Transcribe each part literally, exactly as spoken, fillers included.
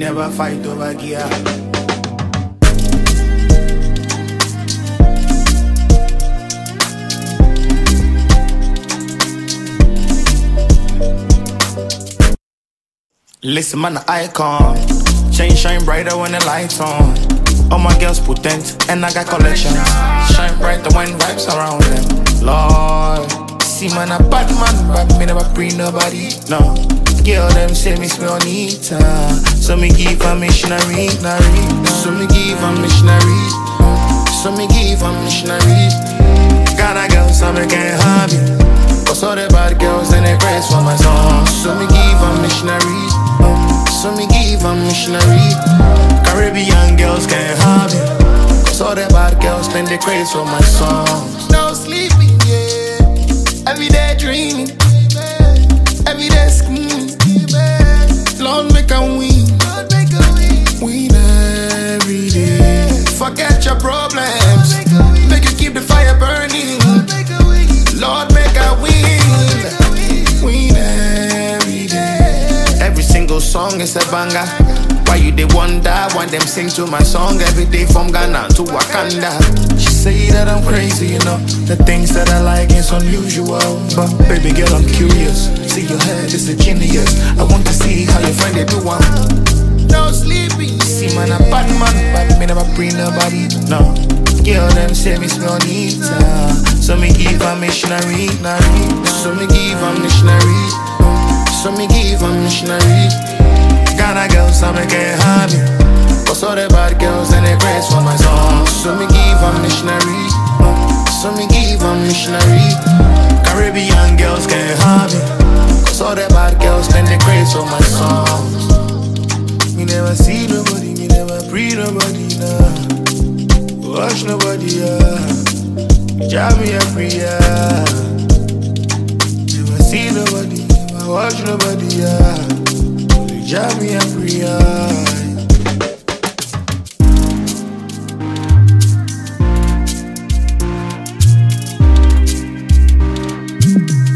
never fight over gear. Listen, man, the icon. Chain shine brighter when the lights on. All my girls potent, and I got collections. Shine brighter when vibes around them. Lord, see, man, a bad man, but me never bring nobody. No, girl, them say me smell neat. So me give a missionary, so me give a missionary, so me give a missionary. Got a girl, so me can't harm you. Cause all the bad girls, and they praise for my song. So me give a missionary. So me give a missionary. Caribbean girls can't have it. Cause all the bad girls spend the craze for my songs. No sleeping, yeah. Every day dreaming. Every day scheming. Lord make a win. Win every day. Forget your problems. Make you keep the fire burning. Lord make a win. Win every day. Every single song is a banger. Why you they wonder? Why them sing to my song every day from Ghana to Wakanda? She say that I'm crazy, you know. The things that I like is unusual. But baby girl, I'm curious. See your head is a genius. I want to see how your friend they do one. No sleeping. See man, a bad man, but me never bring nobody. No, girl, them say me smell neat. So me give a missionary. So me give a missionary. So me give a missionary. Ghana girls, so me can't have you. Cause all the bad girls, and they praise for my song. So me give a missionary. So me give a missionary. Caribbean girls can't have you. Cause all the bad girls, then they praise for my songs. Me never see nobody, me never breathe nobody, nah. Watch nobody, yeah. Drive me every year. Never see nobody, never watch nobody, yeah. Drive me every year.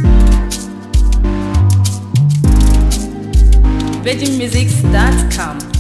Virgin Musics dot com